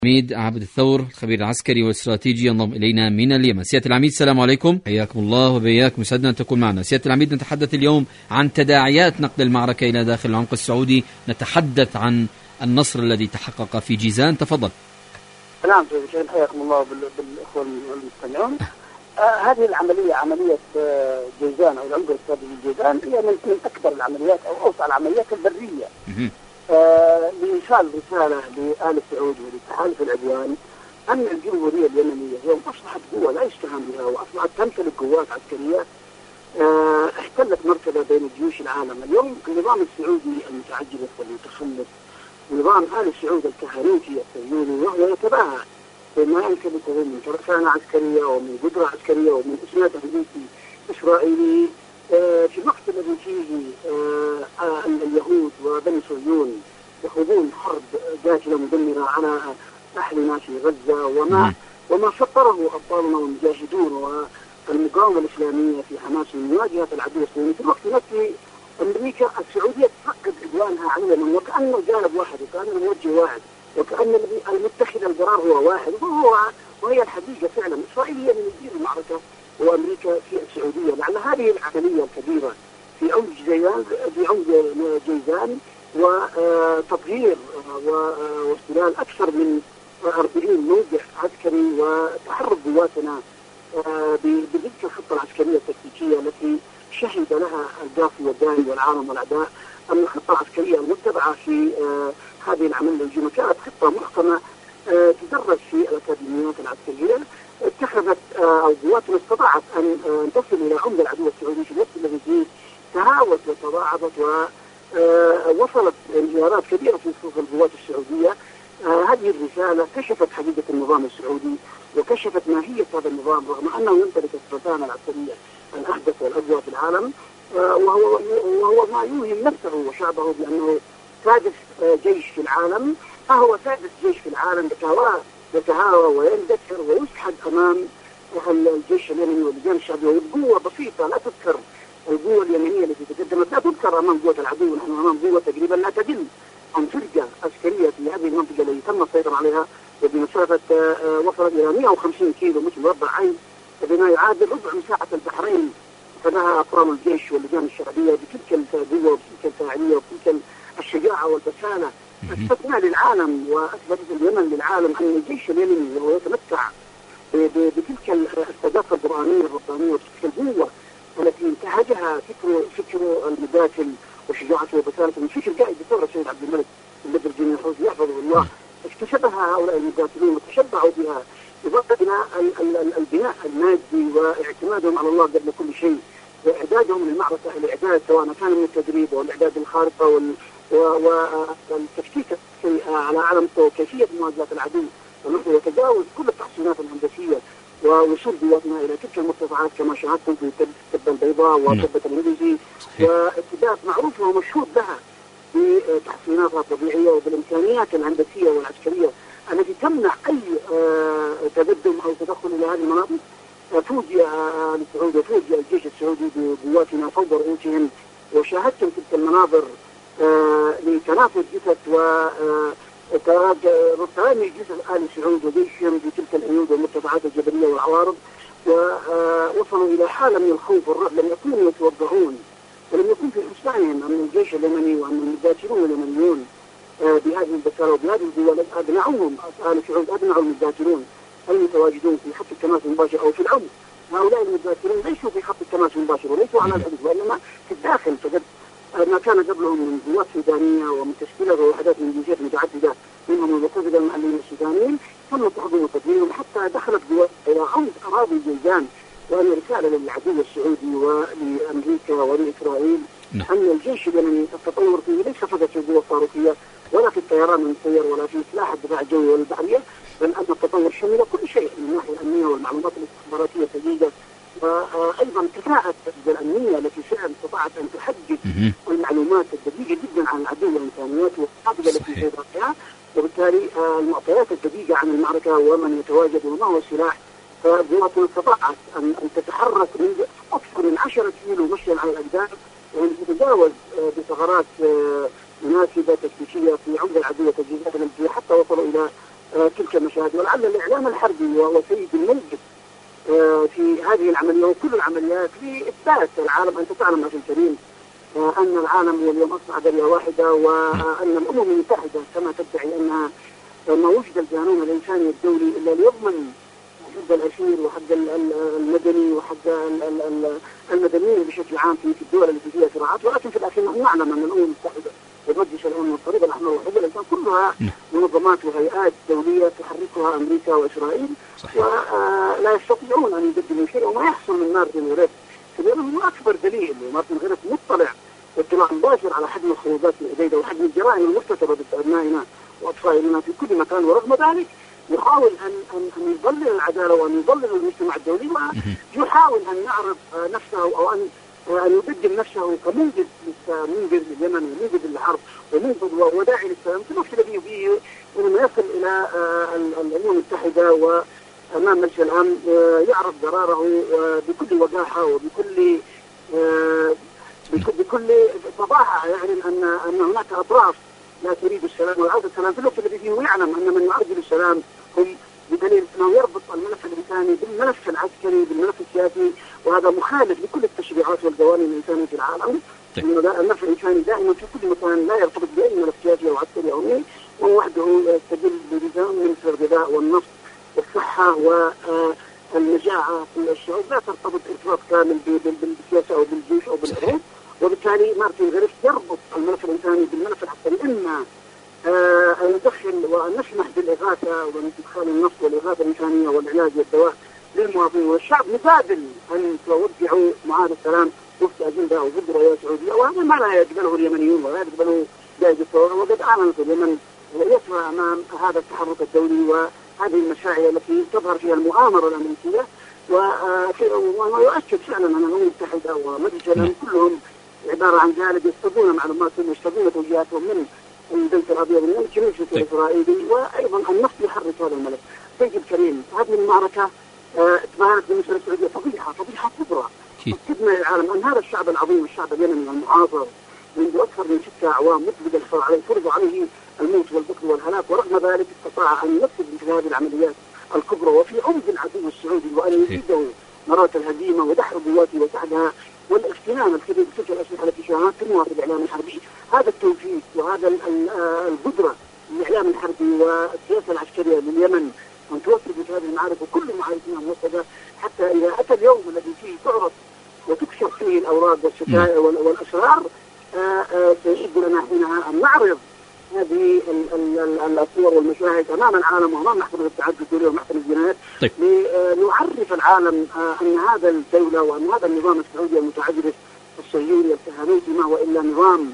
العميد عبد الثور الخبير العسكري والاستراتيجي ينضم إلينا من اليمن. سيادة العميد السلام عليكم، حياكم الله وبياكم، يسعدنا أن تكون معنا. سيادة العميد، نتحدث اليوم عن تداعيات نقل المعركة إلى داخل العمق السعودي، نتحدث عن النصر الذي تحقق في جيزان. تفضل. نعم سيدي، حياكم الله بالإخوة المستمعون. هذه العملية، عملية جيزان أو العمق الاستراتيجي جيزان، هي من أكبر العمليات أو أوسع العمليات البرية لإيصال رسالة لآل سعود ولتحالف العدوان أن الجمهورية اليمنية اليوم أصبحت قوة لا يستهان بها، وأصبحت تمتلك قوات عسكرية احتلت مرتبة بين جيوش العالم. اليوم النظام السعودي المتعجرف والمتخلف ونظام آل سعود الكهنوتي الصهيوني، وهو يتباهى بما يمتلكه من ترسانة عسكرية ومن قدرة عسكرية ومن إسناد أمريكي إسرائيلي في الوقت الذي فيه اليهود وبني صهيون يخوضون حرب قاتلة مدمرة على أهلنا في غزة، وما شطره أبطالنا والمجاهدون والمقاومة الإسلامية في حماس من مواجهة العدو الصهيوني. في الوقت نفسه أمريكا السعودية تفقد عدوانها على اليمن، وكأنه جانب واحد، وكأنه موجه واحد، وكأن المتخذ القرار هو واحد، وهي الحقيقة فعلا إسرائيل هي من يدير المعركة وأمريكا في السعودية. لعل هذه العملية الكبيرة في عمق جيزان وتطهير واستلال أكثر من 40 موقع عسكري وتحرك قواتنا بتلك الخطة العسكرية التكتيكية التي شهد لها القافي والداني والعالم والأعداء أن الخطة العسكرية المتبعة في هذه العملية الهجومية كانت خطة محكمة تدرس في الأكاديميات العسكرية. اتخذت أو قواتنا استطاعت أن تصل إلى عمق العدو السعودي في الوقت الذي فيه تهاوت وتضاعفت ووصلت انهيارات كبيرة في صفوف القوات السعودية. هذه الرسالة كشفت حقيقة النظام السعودي وكشفت ماهية هذا النظام، رغم أنه يمتلك الترسانة العسكرية الأحدث والأقوى في العالم، وهو ما يوهم نفسه وشعبه بأنه سادس جيش في العالم، فهو سادس جيش في العالم يتهاوى ويندثر ويسحب أمام الجيش اليمني واللجان الشعبية. والقوة بسيطة لا تذكر، القوة اليمنية التي تقدمت لا تذكر أمام قوة العدو. نحن أمام قوة تقريبا لا تقل عن فرقة عسكرية في هذه المنطقة التي تم السيطرة عليها وبمسافة وصلت إلى 150 كيلو متر مربع، بما يعادل ربع مساحة البحرين. فلها أقرام الجيش واللجان الشعبية بتلك القوة وبتلك الفاعلية وبتلك الشجاعة والبسالة. أثبتنا للعالم وأثبتت اليمن للعالم أن الجيش اليمني وهو يتمتع بتلك الثقافة القرآنية الربانية وتلك القوة التي انتهجها فكر المقاتل وشجاعته وبسالته من فكر قائد الثورة السيد عبد الملك بدر الدين الحوثي يحفظه الله. اكتسبها هؤلاء المقاتلون وتشبعوا بها، إضافة إلى البناء المادي واعتمادهم على الله قبل كل شيء، وإعدادهم للمعركة، الإعداد سواء كان من التدريب والإعداد الخارطة والتفكيك على عالم كيفية مواجهة العدو وتجاوز كل التحصينات الهندسية ووصول قواتنا إلى تلك المرتفعات كما شاهدتم في التبة البيضاء وتبة الهندسي، واتجاه معروفة ومشهود لها بتحصيناتها الطبيعية وبالإمكانيات الهندسية والعسكرية التي تمنع أي تقدم أو تدخل إلى هذه المناطق. فوجئ السعود وفوجئ الجيش السعودي بقواتنا فوق رؤوسهم، وشاهدتم تلك المناظر لتنافس جثث وترامي جثث آل سعود وجيشهم بتلك الحدود والمرتفعات الجبلية والعوارض، ووصلوا إلى حالة من الخوف والرعب. لم يكونوا يتوضعون ولم يكن في حسبانهم أن الجيش اليمني وأن المقاتلون اليمنيون بهذه البسالة وبهذه القوة أبنعوهم آل سعود، أبنعوا المقاتلون المتواجدون في خط التماس المباشر أو في العمق. هؤلاء المقاتلون ليسوا في خط التماس المباشر وليسوا على الحدود، وإنما في الداخل. فقد ما كان قبلهم من قوات سودانية ومن تشكيلات ووحدات من جنسيات متعددة منهم المقاتلين المحليين السودانيين تم تحضيرهم وتدريبهم حتى دخلت قوات إلى عمق أراضي جيزان. وأن رسالة للعدو السعودي ولأمريكا ولإسرائيل أن الجيش اليمني التطور فيه ليس فقط في القوة الصاروخية ولا في الطيران المسير ولا في سلاح الدفاع الجوي والبحرية، بل أن التطور شمل كل شيء من الناحية الأمنية والمعلومات الاستخباراتية الجديدة، وأيضا كفاءة الأمنية التي فعلا استطاعت أن تحدد المعلومات الدقيقة جدا عن العدو وإمكانياته والقاعدة التي سيطرتها، وبالتالي المعطيات الدقيقة عن المعركة ومن يتواجد وما هو السلاح. فقواتنا استطاعت أن تتحرك من أكثر من 10 كيلو مشيا على الأقدام، وأن تتجاوز بثغرات مناسبة تكتيكية في عمق العدو وتجهيزات الأمنية حتى وصلوا إلى تلك المشاهد. ولعل الإعلام الحربي وهو سيد الموقف في هذه العملية وكل العمليات لإثبات العالم. أنت تعلم أخي الكريم أن العالم اليوم أصبح قرية واحدة، وأن الأمم المتحدة كما تدعي أنها ما وجد القانون الإنساني الدولي إلا ليضمن حق الأسير وحق المدني وحق المدنيين بشكل عام في الدول التي فيها صراعات. ولكن في الأخير نحن نعلم أن الأمم المتحدة ومجلس الأمم والصليب الأحمر وحقوق الإنسان كلها منظمات وهيئات دولية تحركها أمريكا وإسرائيل، ولا يستطيعون أن يقدموا شيء. وما يحصل من مارتن غريف هو أكبر دليل. مارتن غريف مطلع اطلاع مباشر على حجم الخروجات الجديدة وحجم الجرائم المرتكبة بأبنائنا وأطفالنا في كل مكان، ورغم ذلك يحاول أن يضلل العدالة وأن يضلل المجتمع الدولي، ويحاول أن يعرض نفسه أو أن يقدم نفسه كمنقذ لليمن ومنقذ للحرب ومنقذ وداعي للسلام. في الوقت الذي فيه لما يصل إلى الأمم المتحدة وأمام مجلس الأمن يعرض قراره بكل وقاحة بكل فضاحة، يعلن أن هناك أطراف لا تريد السلام وعودة السلام، في الوقت الذي فيه يعلم أن من يعرض السلام هم، بدليل أنه يربط الملف الإنساني بالملف العسكري بالملف السياسي، وهذا مخالف لكل التشريعات والقوانين الإنسانية في العالم. الملف الإنساني دائما في كل مكان لا يرتبط بأي ملف سياسي أو عسكري أو مين، وهو وحده يستدل بنظام من الغذاء والنفط والصحة والمجاعة في الشعوب، لا ترتبط ارتباط كامل بالسياسة أو بالجيش أو بالحروب. وبالتالي مارتن غريف يربط الملف الإنساني بالملف العسكري، إما أن ندخل وأن نسمح بالإغاثة وإدخال النفط والإغاثة الإنسانية والعلاج والدواء للمواطنين والشعب مقابل أن توقعوا معاهدة السلام وفق أجندة وفق رؤية سعودية، وهذا ما لا يقبله اليمنيون ولا يقبله جائزة الثورة. وقد أعلنت اليمن رؤيتها أمام هذا التحرك الدولي وهذه المشاعر التي تظهر فيها المؤامرة الأمريكية، ويؤكد فعلا أن الأمم المتحدة ومجلس الأمن كلهم عبارة عن ذلك، يستضون معلوماتهم ويستضون توجيهاتهم من البيت الأبيض ومن الجيش الإسرائيلي، وأيضا النفط يحرك هذا الملف. سيد الكريم، هذه المعركة تبانت بالنسبة للسعودية فضيحة كبرى. أكدنا للعالم أن هذا الشعب العظيم الشعب اليمني المعاصر منذ أكثر من 6 أعوام مطلق الحصار عليه، فرض عليه الموت والقتل والهلاك، ورغم ذلك استطاع أن ينفذ مثل هذه العمليات الكبرى وفي عمق العدو السعودي، وأن يزيده مرات الهزيمة ودحر قواته وسعدها والاغتنام الكبير بتلك الأسلحة التي شاهدت تنوى في الإعلام الحربي. هذا التوفيق وهذا القدرة للإعلام الحربي والسياسة العسكرية لليمن أن توفق في هذه المعارك وكل معاركنا موثقة، حتى إذا أتى اليوم الذي فيه تعرف وتكشف فيه الأوراق والشكايا والأسرار سيجب لنا حينها أن نعرض هذه الصور والمشاهد أمام العالم وأمام محكمة التعدد الدولي ومحكمة الجنايات، لنعرف العالم أن هذا الدولة وأن هذا النظام السعودي المتعجرف الصهيوني الكهنوتي ما هو إلا نظام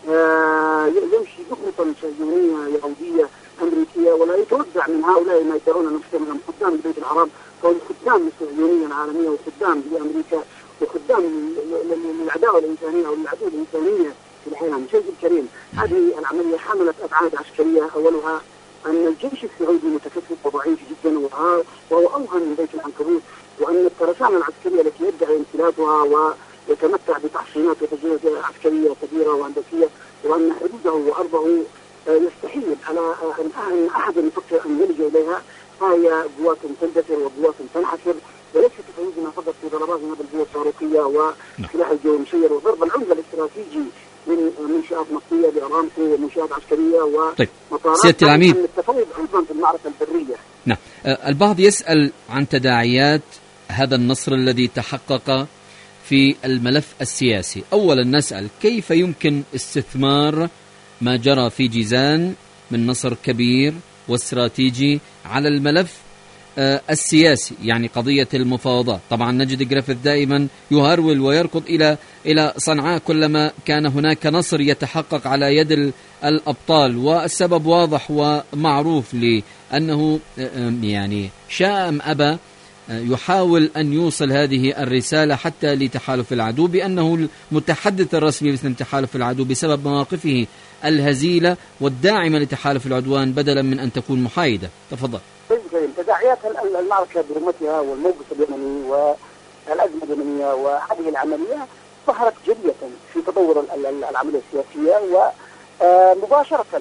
يمشي بخطا صهيونية يهودية أمريكية، ولا يتوزع من هؤلاء ما يدعون أنفسهم أنهم خدام البيت الحرام، فهم خدام الصهيونية العالمية وخدام لأمريكا وخدام للعداوة الإنسانية أو للعدو الإنسانية في العالم. سيد الكريم، هذه العملية حملت أبعاد عسكرية، أولها أن الجيش السعودي متكثف وضعيف جدا وهو أوهن من بيت العنكبوت، وأن الترسانة العسكرية التي يدعي امتلاكها ويتمتع بتحصينات وتجهيزات عسكرية كبيرة وهندسية، وأن حدوده وأرضه يستحيل على أن أحد يفكر أن يلجأ إليها، فهي قوات تندثر وقوات تنحسر، وليس تفوزنا فقط في ضرباتنا بالقوة الصاروخية وسلاح الجو المسير وضرب العمق الاستراتيجي من منشآت نفطية بأرامكو ومنشآت عسكرية ومطارات. سيادة العميد، التفوز أيضا في المعركة البرية. نعم، البعض يسأل عن تداعيات هذا النصر الذي تحقق في الملف السياسي. أولا نسأل كيف يمكن استثمار ما جرى في جيزان من نصر كبير واستراتيجي على الملف السياسي، يعني قضية المفاوضات. طبعا نجد غريفيث دائما يهرول ويركض إلى صنعاء كلما كان هناك نصر يتحقق على يد الأبطال، والسبب واضح ومعروف لأنه يعني شاء أم أبى يحاول أن يوصل هذه الرسالة حتى لتحالف العدو بأنه المتحدث الرسمي باسم تحالف العدو بسبب مواقفه الهزيلة والداعمة لتحالف العدوان بدلا من أن تكون محايدة. تفضل. تداعيات المعركة برمتها والموقف اليمني والأزمة اليمنية وهذه العملية ظهرت جلية في تطور العملية السياسية، ومباشرة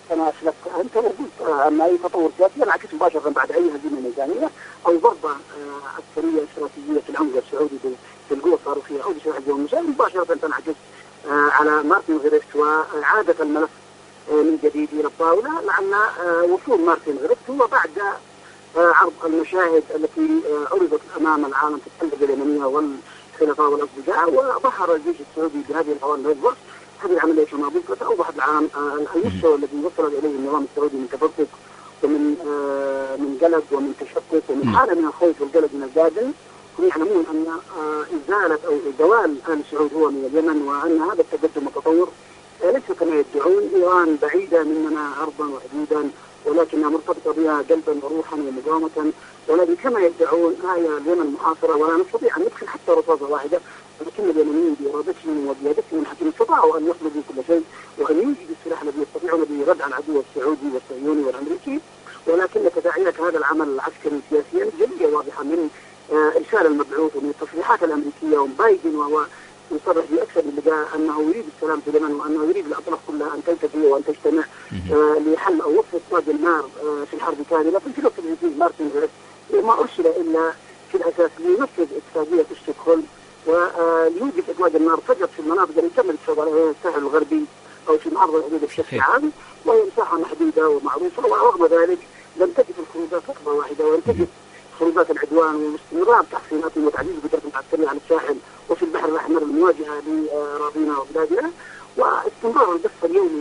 كما أسلفت أنت وقلت أن أي تطور سياسي ينعكس مباشرة بعد أي هزيمة ميدانية أو ضربة عسكرية استراتيجية في العمق السعودي بالقوة الصاروخية أو بسلاح الجو المساعد مباشرة تنعكس على مارتن غريفت وإعادة الملف من جديد إلى الطاولة، لأن وصول مارتن غريفت هو بعد عرض المشاهد التي عرضت أمام العالم في الحلبة اليمنية والخلفاء والأصدقاء، وظهر الجيش السعودي بهذه الأوان الأكبر. هذه العملية كما قلت أوضحت العالم المستوى الذي وصل إليه النظام السعودي من تفكك ومن قلق ومن تشكك ومن حالة من الخوف والقلق من القادم. هم يعلمون أن إزالة أو زوال آل سعود هو من اليمن، وأن هذا التقدم التطور ليس كما يدعون إيران بعيدة مننا عرضا وحدودا، ولكنها مرتبطة بها قلبا وروحا ومقاومة، ولكن كما يدعون هي اليمن محاصرة ولا نستطيع أن ندخل حتى رصاصة واحدة، ولكن اليمنيين بإرادتهم وبيادتهم الحكيم استطاعوا أن يخلقوا كل شيء وأن يوجدوا السلاح الذي يستطيعون به ردع العدو السعودي والصهيوني والأمريكي. ولكن تداعيات هذا العمل العسكري سياسيا جلية واضحة من إرسال المبعوث ومن التصريحات الأمريكية وبايدن، وهو يصرح بأكثر من لقاء أنه يريد السلام في اليمن وأنه يريد الأطراف كلها أن تلتقي وأن تجتمع لحل أو وقف إطلاق النار في الحرب كاملة. في الوقت الذي مارتن غريفت ما أرسل إلا في الأساس لينفذ اتفاقية ستوكهولم وليوجد إطلاق النار فقط في المناطق اللي تم الاتفاق عليها الساحل الغربي أو في معرض الحدود بشكل عام، وهي مساحة محدودة ومعروفة. ورغم ذلك لم تجد الخروجات لحظة واحدة، ولم تجد خروجات العدوان واستمرار تحصيناتهم وتعزيز قدرتهم العسكرية على الساحل وفي البحر الأحمر المواجهة لأراضينا وبلادنا، واستمرار القصف اليومي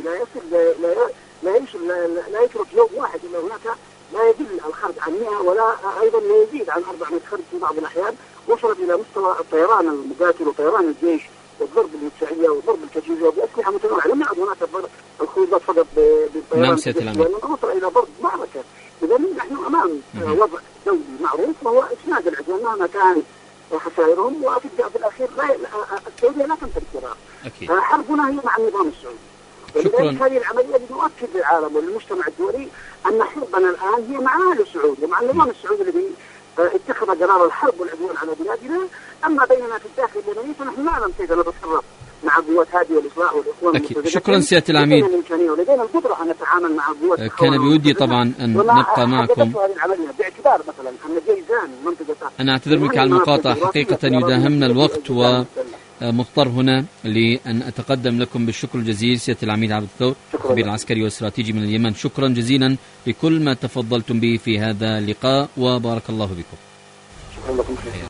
لا يترك يوم واحد إلا هناك لا يقل الخرج عن 100 ولا أيضا لا يزيد عن 400 خرج في بعض الأحيان، وصلت إلى مستوى الطيران المقاتل وطيران الجيش والضرب المدفعية وضرب الكتيبة بأسلحة متنوعة. لم يعد هناك الخروجات فقط بالطيران، وصل إلى ضرب معركة. إذا نحن أمام وضع دولي معروف وهو إسناد العدوان مهما كان خسائرهم، وفي الأخير السعودية لا تمتلك قرار. حربنا هي مع النظام السعودي، ولذلك هذه العملية نؤكد للعالم وللمجتمع الدولي أن حربنا الآن هي مع آل سعود ومع النظام السعودي الذي اتخذ قرار الحرب والعدوان على بلادنا. أما بيننا في الداخل اليمني فنحن نعلم كيف نتصرف مع قوات هذه والإصلاح والإخوان. شكرا سيادة العميد. ولدينا القدرة أن نتعامل مع قوات. كان بودي طبعا أن نبقى معكم باعتبار مثلا أن جيزان منطقة. أنا أعتذر منك على المقاطعة، حقيقة يداهمنا الوقت ومضطر هنا لأن أتقدم لكم بالشكر الجزيل سيادة العميد عبد الثور الخبير العسكري والاستراتيجي من اليمن. شكرا جزيلا لكل ما تفضلتم به في هذا اللقاء وبارك الله بكم. شكرا لكم.